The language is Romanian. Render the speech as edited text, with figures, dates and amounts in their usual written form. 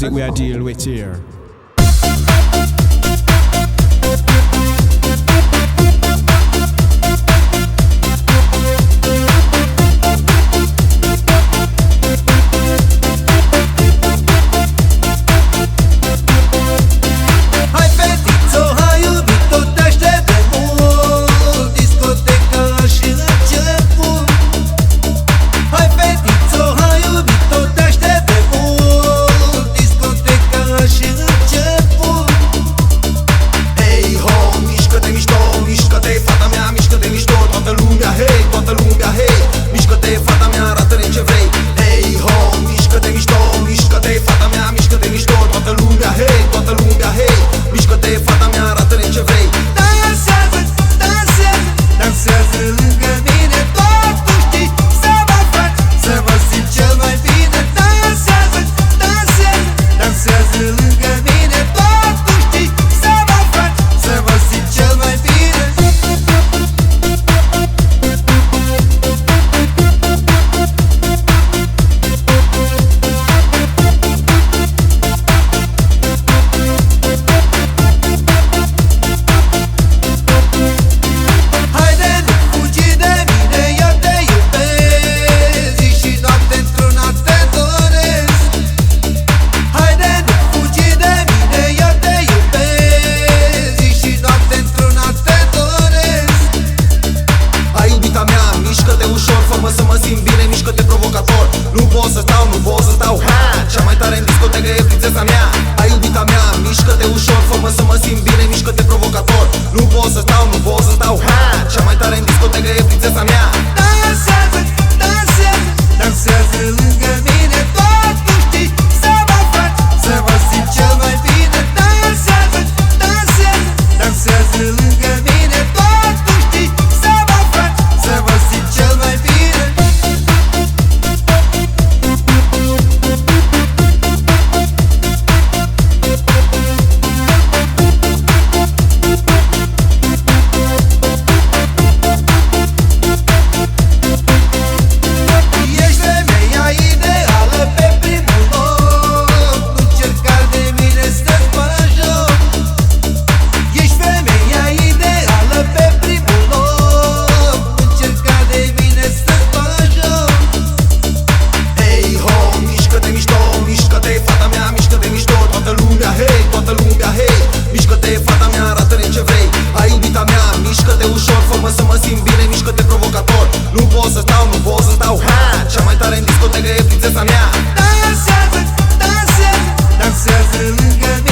that we are dealing with here. Cea mai tare în discotecă e prințesa mea. Hai iubita mea, mișcă-te ușor, fă-mă să mă simt bine, mișcă-te provocator. Nu pot să stau, nu pot să stau. Cea mai tare în discotecă e prințesa mea. Dansează, dansează, dansează lângă mine. Doar tu știi să mă faci să mă simt cel mai bine. Dansează, dansează, dansează lângă mine. Doar tu știi să mă faci să mă simt cel mai bine. Mișcă-te ușor, fă-mă să mă simt bine, mișcă-te provocator. Nu pot să stau, nu pot să stau. Cea mai tare în discotecă e prințesa mea. Dansează, dansează, dansează lângă mine.